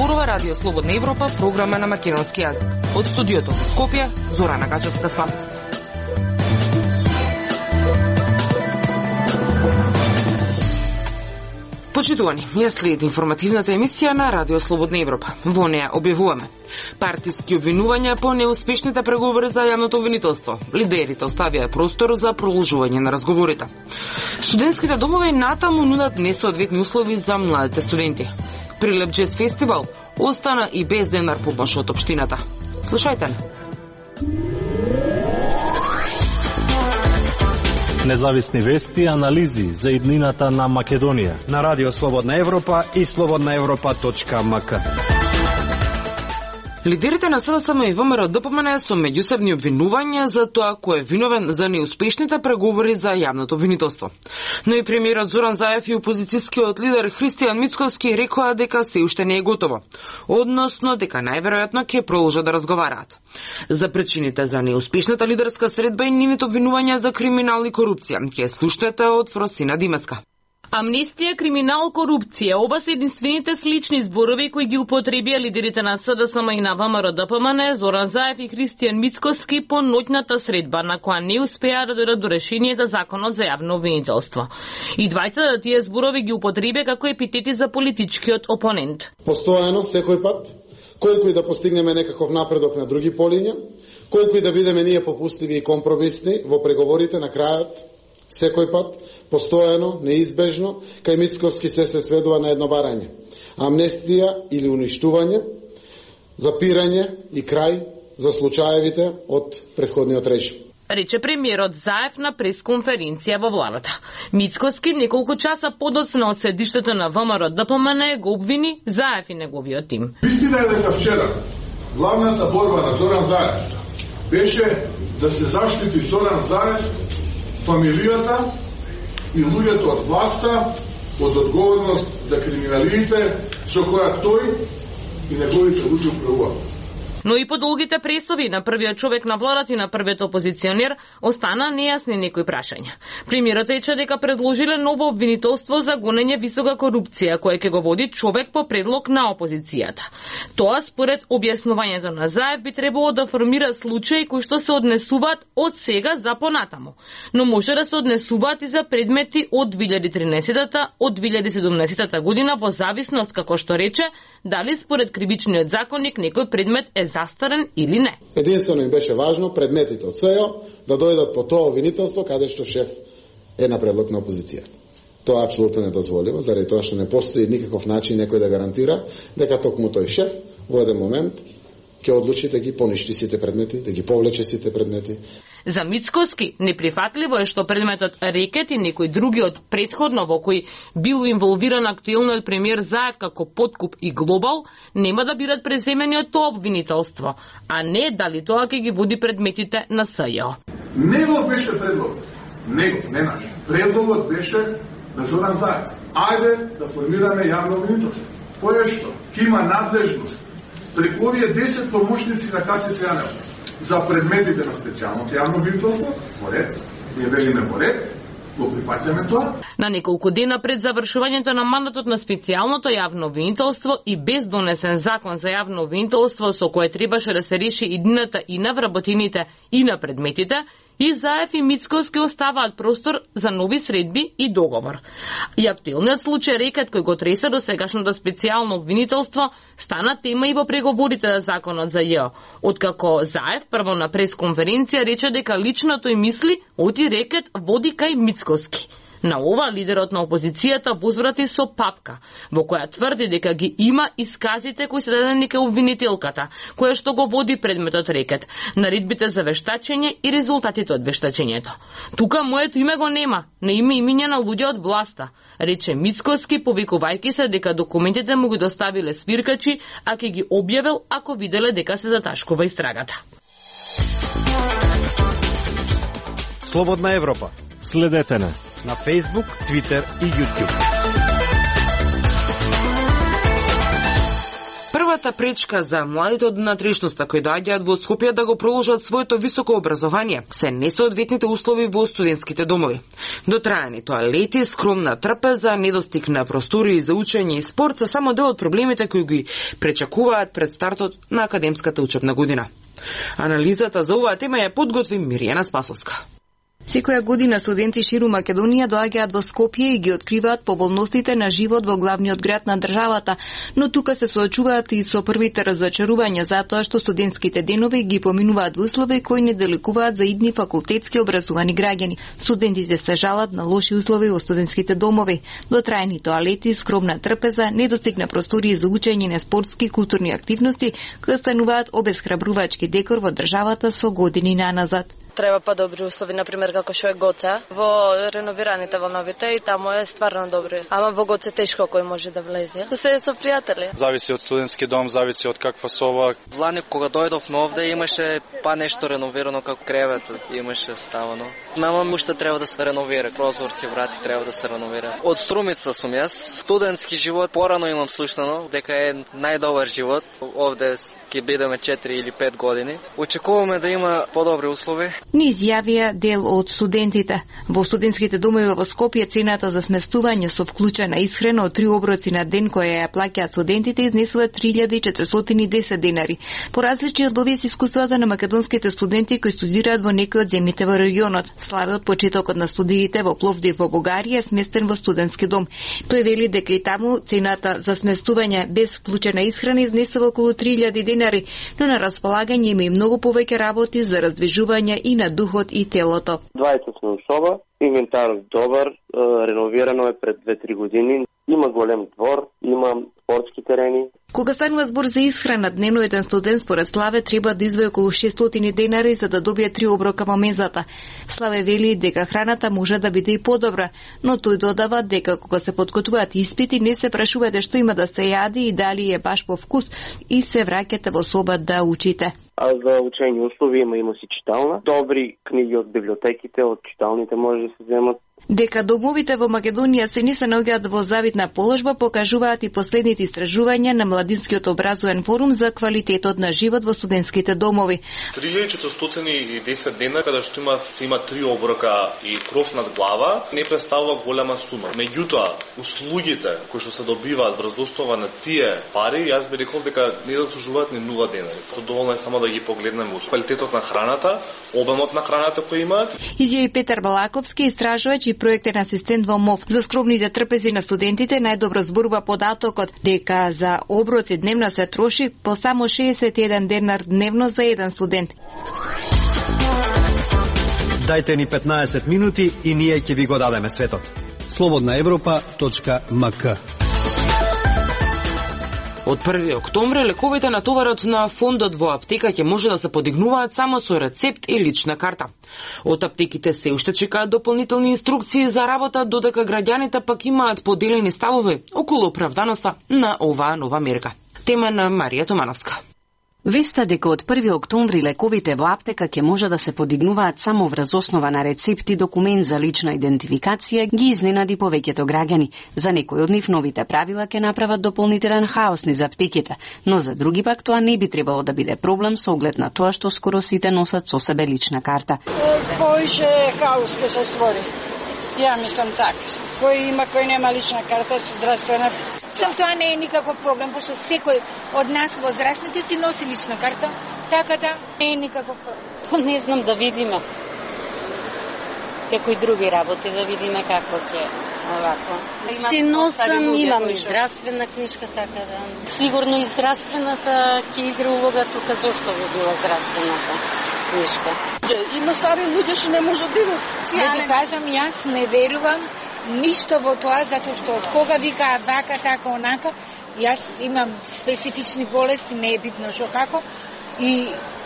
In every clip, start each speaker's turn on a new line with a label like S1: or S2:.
S1: Зборува Радио Слободна Европа, програма на македонски јазик. Од студиото во Скопје, Зорана Гачевска-Спасовска. Почитувани, ја следи информативната емисија на Радио Слободна Европа. Во неја објавуваме партиски обвинувања по неуспешните преговори за јавното обвинителство. Лидерите оставија простор за продолжување на разговорите. Студентските домови натаму нудат несоодветни услови за младите студенти. Прилеп Джез фестивал остана и без денар помош од општината. Слушајте не.
S2: Независни вести и анализи за иднината на Македонија
S3: на Радио Слободна Европа и slobodnaevropa.mk.
S1: Лидерите на СДСМ и ВМРО-ДПМН со меѓусебни обвинувања за тоа кој е виновен за неуспешните преговори за јавното обвинителство. Но и премиерот Зоран Заев и опозицијскиот лидер Христијан Мицковски рекоа дека се уште не е готово, односно дека најверојатно ќе продолжат да разговараат. За причините за неуспешната лидерска средба и нивните обвинувања за криминал и корупција ќе слушнете од Фросина Димеска.
S4: Амнестија, криминал, корупција. Ова се единствените слични зборови кои ги употребија лидерите на СДСМ и на ВМРО-ДПМН, Зоран Заев и Христијан Мицковски по ноќната средба, на која не успеа да дојдат до решение за законот за јавно обвинителство. И двајцата тие зборови ги употребија како епитети за политичкиот опонент.
S5: Постојано, секој пат, колку и да постигнеме некаков напредок на други полиња, колку и да бидеме ние попустиви и компромисни во преговорите, на крајот, секој пат, постојано, неизбежно, кај Мицковски се сведува на едно барање. Амнестија или уништување, запирање и крај за случаевите од претходниот режим.
S4: Рече премиерот Заев на пресконференција во владата. Мицковски неколку часа подоцна од седиштето на ВМРО-ДПМН го обвини Заев и неговиот тим.
S6: Вистина е дека вчера главната борба на Зоран Заев беше да се заштити Зоран Заев, фамилијата и луѓето од власта од одговорност за криминалите со која тој и неговите луѓе управуваат.
S4: Но и по долгите пресови на првиот човек на владата и на првиот опозиционер остана нејасни некои прашања. Премиерот рече дека предложиле ново обвинителство за гонење висока корупција, кое ќе го води човек по предлог на опозицијата. Тоа според објаснувањето на Заев би требало да формира случаи кои што се однесуваат од сега за понатаму, но може да се однесуваат и за предмети од 2013-та, од 2017 година во зависност, како што рече, дали според кривичниот законник некој предмет е застарен или не.
S5: Единствено им беше важно предметите од СЕО да дојдат по тоа обвинителство каде што шеф е на предлог на опозицијата. Тоа апсолутно недозволиво, заради тоа што не постои никаков начин некој да гарантира дека токму тој шеф во еден момент ќе одлучи да ги поништи сите предмети, да ги повлече сите предмети.
S4: За Мицковски неприфатливо е што предметот рекет и некои други од претходно во кои бил инволвиран актуелниот премиер Заев како Подкуп и Глобал нема да бидат преземени од тоа обвинителство, а не дали тоа ќе ги води предметите на СЈО.
S6: Негов беше предлог. Негов, не наш. Предлогот беше на Зоран Заев. Ајде да формираме јавно обвинителство. Кој што ќе има надлежност преку овие 10 помошници на Катица Јанева за предметите на специјалното јавно обвинителство, во ред, ние велиме во ред, го прифаќаме тоа.
S4: На неколку дена пред завршувањето на мандатот на специјалното јавно обвинителство и без донесен закон за јавно обвинителство со кое требаше да се реши иднината и на вработените и на предметите, и Заев и Мицковски оставаат простор за нови средби и договор. И актуелниот случај рекет кој го тресе до сегашното специјално обвинителство стана тема и во преговорите за законот за ЈО, откако Заев прво на пресконференција рече дека лично тој мисли оти рекет води кај Мицковски. На ова лидерот на опозицијата возврати со папка, во која тврди дека ги има исказите кои се дадени кај обвинителката, која што го води предметот рекет, наредбите за вештачење и резултатите од вештачењето. Тука моето име го нема, не има имиња на луѓе од власта, рече Мицковски, повикувајќи се дека документите му ги доставиле свиркачи, а ќе ги објавил ако виделе дека се заташкува истрагата.
S3: Слободна Европа.
S2: Следете на
S3: Facebook, Twitter и YouTube.
S1: првата пречка за младите од натрешноста кои доаѓаат во Скопје да го проложат своето високо образование се несоодветните услови во студентските домови. Дотраени тоалети, скромна трпеза, недостиг на простории за учење и спорт се само дел од проблемите кои ги пречекуваат пред стартот на академската учебна година. Анализата за оваа тема ја подготви Миријана Спасовска.
S7: Секоја година студенти ширум Македонија доаѓаат во Скопје и ги откриваат поволностите на живот во главниот град на државата, но тука се соочуваат и со првите разочарувања затоа што студентските денови ги поминуваат во услови кои не деликуваат за идни факултетски образовани граѓани. Студентите се жалат на лоши услови во студентските домови, дотраени тоалети, скромна трпеза, недостиг на простории за учење на спортски и културни активности, кои остануваат обесхрабрувачки декор во државата со години наназад.
S8: Треба подобри услови, например како што е Гоце, во реновираните во новите и таму е стварно добри. Ама во Гоце тешко кој може да влезе. Да се со пријатели.
S9: Зависи од студентски дом, зависи од каква соба.
S10: Лани кога дојдов овде имаше па нешто реновирано како кревет, имаше ставано. Мама уште треба да се реновира, прозорци, врати треба да се реновира. Од Струмица сум јас. Студентски живот порано имам слушнано дека е најдобар живот. Овде ќе бидеме 4 или 5 години. Очекуваме да има подобри услови.
S7: Ни изјавија дел од студентите. Во студентските домови во Скопје цената за сместување со вклучена исхрана од 3 оброци на ден која ја плаќаат студентите изнесува 3410 денари. По различни од овие се искуствата на македонските студенти кои студираат во некои од земјите во регионот. Славе од почетокот на студиите во Пловдив во Бугарија е сместен во студентски дом. Тој вели дека и таму цената за сместување без вклучена исхрана изнесува околу 3000 денари, но на располагање има и многу повеќе работи за раздвижување и на духот и телото.
S11: 20 сме соба, инвентарот добар, реновирано е пред 2-3 години, има голем двор, има спортски терени.
S7: Кога станува збор за исхрана, дневно еден студент според Славе треба да издвои околу 600 денари за да добие 3 оброка во мезата. Славе вели дека храната може да биде и подобра, но тој додава дека кога се подготвуваат испити не се прашувате што има да се јади и дали е баш по вкус и се враќате во соба да учите.
S11: А за учење услови има си читална, добри книги од библиотеките, од читалните може да се земат.
S7: Дека домовите во Македонија се не се наоѓаат во завидна положба покажуваат и последните истражувања на Младинскиот образовен форум за квалитетот на живот во студентските домови.
S9: 3410 дена каде што се има 3 оброка и кров над глава не представува голема сума. Меѓутоа, услугите кои што се добиваат врз основа на тие пари, јас би рекол дека не заслужуваат ни 0 денари. Доволно е само да ги погледнеме квалитетот на храната, обемот на храната кој имаат.
S7: Изјави Петар Балаковски, истражувач и проектен асистент во МОВ. За скромните трпези на студентите најдобро зборува податокот дека за оброци дневно се троши по само 61 денар дневно за еден студент.
S3: Дајте ни 15 минути и ние ќе ви го дадеме светот. slobodnaevropa.mk.
S1: Од 1 октомври лековите на товарот на фондот во аптека ќе може да се подигнуваат само со рецепт и лична карта. Од аптеките се уште чекаат дополнителни инструкции за работа, додека граѓаните пак имаат поделени ставови околу оправданоста на оваа нова мерка. Тема на Марија Томановска.
S12: Веста дека од 1 октомври лековите во аптека ќе може да се подигнуваат само врз основа на рецепт и документ за лична идентификација ги изненади повеќето граѓани. За некои од нив новите правила ќе направат дополнителен хаос низ аптеките, но за други пак тоа не би требало да биде проблем со оглед на тоа што скоро сите носат со себе лична карта.
S13: Поише хаос ќе се створи. Ја мислам така. Кој има, кој нема лична карта, здравствена. Тоа не е никаков проблем, пошто секој од нас возрастните си носи лична карта, така да не е никаков проблем.
S14: Не знам, да видиме. Како и други работи, да видиме како ќе овако. Си носам, имам и здравствена книжка, така да. Сигурно и здравствената ќе игра улога тука, зошто би била здравствената книжка.
S13: Има стари луѓе што не можат да идат. Да ти кажам, јас не верувам ништо во тоа, затоа што од кога вика вака, така, онака, јас имам специфични болести, не е битно што како, и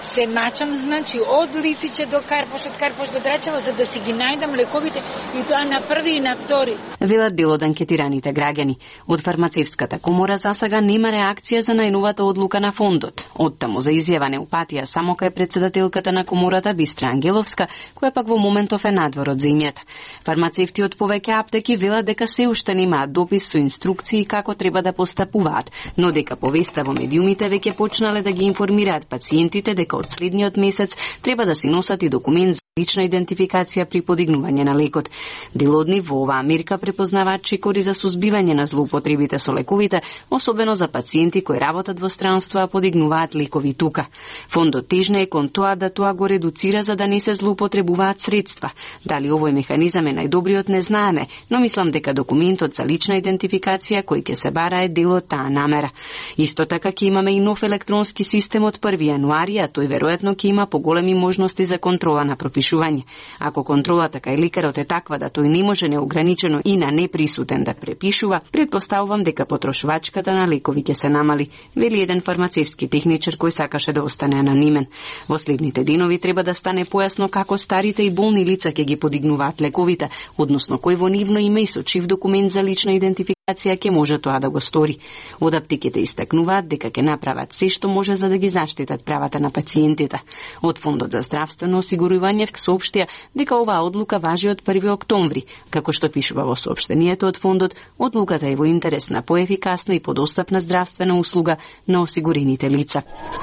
S13: се мачам, значи, од Лисиче до Карпош, од Карпош до Драчево, за да си ги најдам лековите, и тоа на први и на втори.
S12: Велат дел од анкетираните граѓани. Од фармацевската комора за сега нема реакција за најновата одлука на фондот. Оттаму за изјава неупатија само кај председателката на комората Бистра Ангеловска, која пак во моментов е надвор од земјата. Фармацевти од повеќе аптеки велат дека се уште немаат допис со инструкции како треба да постапуваат, но дека повеста во медиумите веќе почнале да ги информираат пациентите дека од следниот месец треба да си носат и документ за лична идентификација при подигнување на лекот. Дел од нив во оваа мерка препознаваат чекори за сузбивање на злоупотребите со лековите, особено за пациенти кои работат во странство а подигнуваат лекови тука. Фондот тежне кон тоа да тоа го редуцира за да не се злоупотребуваат средства. Дали овој механизам е најдобриот не знаеме, но мислам дека документот за лична идентификација кој ќе се бара е дел од таа намера. Исто така ќе имаме и нов електронски систем од 1 јануари, а тој веројатно ќе има поголеми можности за контрола на пропишување. Ако контролата кај лекарот е таква да тој не може неограничено и на неприсутен да препишува, предпоставувам дека потрошувачката на лекови ќе се намали, вели еден фармацевски техничар кој сакаше да остане анонимен. Во следните денови треба да стане појасно како старите и болни лица ќе ги подигнуваат лековите, односно кој во нивно име и со чив документ за лична идентификација ќе може тоа да го стори. Од аптеките истакнуваат дека ќе направат се што може за да ги заштитат правата на пациентите. Од Фондот за здравствено осигурување соопштија дека оваа одлука важи од 1 октомври. Како што пишува во соопштението од фондот, одлуката е во интерес на поефикасна и подостапна здравствена услуга на осигурените лица.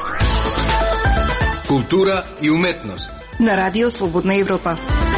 S15: Култура и уметност
S7: на Радио Слободна Европа.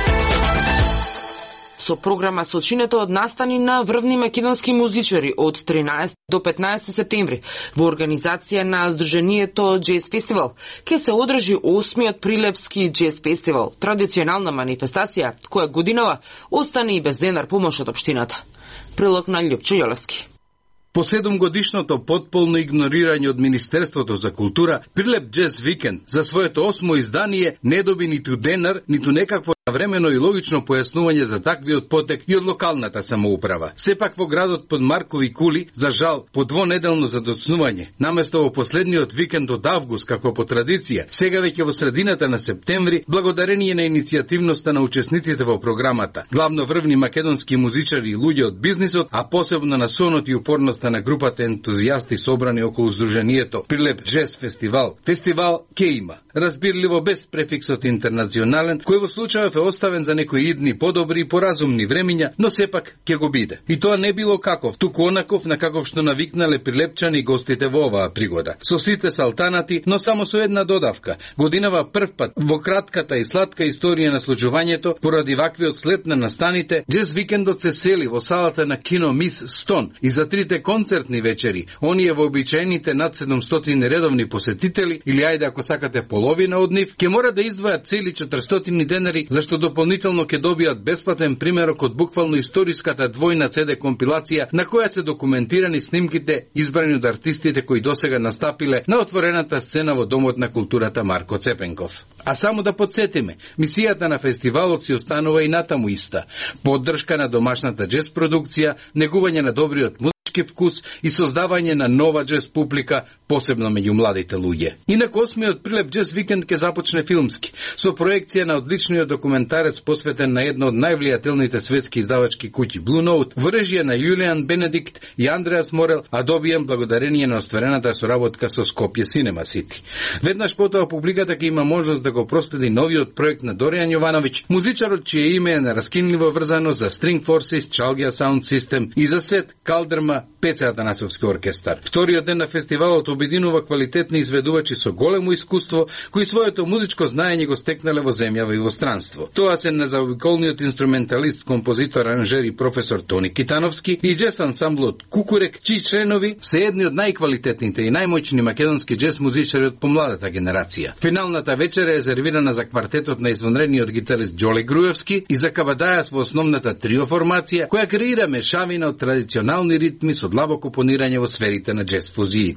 S1: Со програма сочинета од настани на врвни македонски музичари од 13 до 15 септември во организација на Сдруженијето Джез Фестивал ќе се одржи 8-миот Прилепски Джез Фестивал, традиционална манифестација која годинава остане и без денар помош од општината. Прилог на Љупчо Јолевски.
S15: По 7-годишното потполно игнорирање од Министерството за култура, Прилеп Джез Викенд за своето 8-мо издание не доби ниту денар, ниту некакво навремено и логично појаснување за таквиот потек и од локалната самоуправа. Сепак во градот под Маркови кули, за жал, по двонеделно задоцнување, наместо во последниот викенд од август, како по традиција, сега веќе во средината на септември, благодарение на иницијативноста на учесниците во програмата, главно врвни македонски музичари и луѓе од бизнисот, а посебно на сонот и упорноста на групата ентузијасти собрани околу Сдруженијето Прилеп Джез Фестивал. Фестивал ке има, разбирливо без префиксот интернационален, кој во случајов е оставен за некои идни подобри и поразумни времиња, но сепак ќе го биде. И тоа не било каков, туку онаков на каков што навикнале прилепчани гостите во оваа пригода. Со сите салтанати, но само со една додавка. Годинава прв пат во кратката и сладка историја на случувањето, поради ваквиот слет на настаните, Джез викендот се сели во салата на кино Мис Стон и за трите концертни вечери, оние вообичаените над 700 редовни посетители, или ајде ако сакате половина од нив, ќе мора да издвојат цели 400 денари, зашто дополнително ќе добијат бесплатен примерок од буквално историската двојна CD компилација на која се документирани снимките избрани од артистите кои досега настапиле на отворената сцена во Домот на културата Марко Цепенков. А само да подсетиме, мисијата на фестивалот си останува и натаму иста. Поддршка на домашната джез продукција, негување на добриот вкус и создавање на нова джез публика, посебно меѓу младите луѓе. Инаку 8-миот Прилеп Джез Викенд ќе започне филмски, со проекција на одличниот документарец посветен на една од највлијателните светски издавачки куќи Blue Note, во режија на Јулијан Бенедикт и Андреас Морел, а добиен благодарение на остварената соработка со Скопје Cinema City. Веднаш потоа публиката ќе има можност да го проследи новиот проект на Доријан Јовановиќ, музичарот чие име е нераскинливо врзано за String Forces, Chalgia Sound System и за Сет Калдерма Пеце Атанасовски оркестар. Вториот ден на фестивалот обединува квалитетни изведувачи со големо искуство, кои своето музичко знаење го стекнале во земјава и во странство. Тоа се незаобиколниот инструменталист, композитор, аранжер и професор Тони Китановски и джез ансамблот Кукурек, чии членови се едни од најквалитетните и најмоćни македонски джез музичари од помладата генерација. Финалната вечера е резервирана за квартетот на извонредниот гитарист Џоле Груевски и за Кавадајас во основната трио формација, која креира мешавина од традиционални ритми со длабоко понирање во сферите на джез фузиите.
S11: Од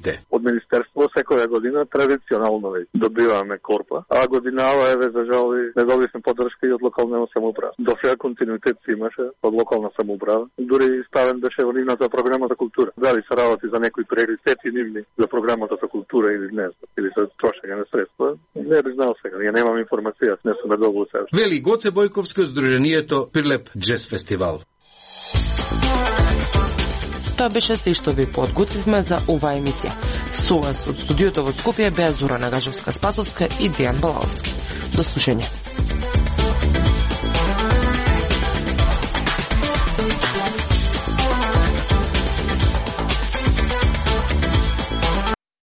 S16: Министерство секоја година традиционално добиваме корпа, а годинава еве за жал не добивме поддршка и од локална самоуправа. До сега континуитет си имаше од локална самоуправа. Дури ставен беше во нивната програма за култура. Дали се работи за некои приоритети нивни за програмата за култура или не, или за трошење на средства, не би знал сега. Ја немам информација, не сум добил сега.
S15: Вели Гоце Бојковски од Сдруженијето Прилеп Джез фестивал.
S1: Тоа беше се што ви подготвивме за оваа емисија. Со вас од студиото во Скопје беа Зора Нагажевска-Спасовска и Дејан Балаловски. До слушање.